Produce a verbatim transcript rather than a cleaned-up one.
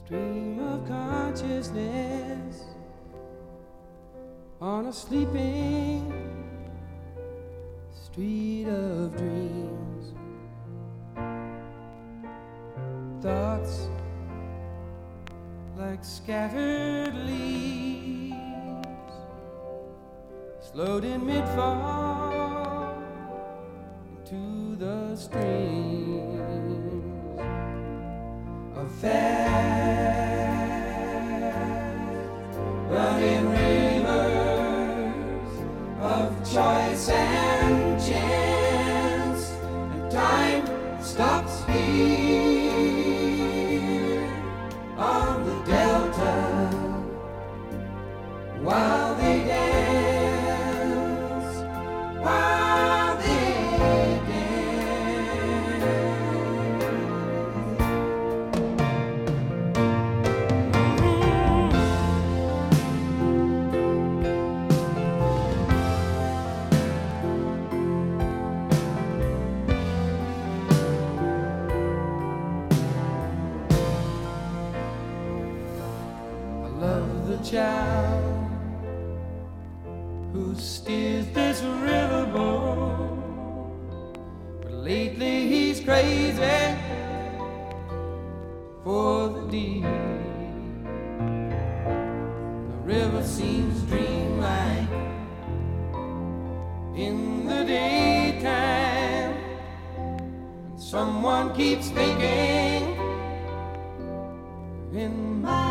Stream of consciousness on a sleeping street of dreams. Thoughts like scattered leaves, slowed in mid-fall into the streams of fast running rivers of choice and chance, and time stops here on the delta while they dance, while they child who steers this riverboat, but lately he's crazy for the deep. The river seems dreamlike in the daytime, and someone keeps thinking in my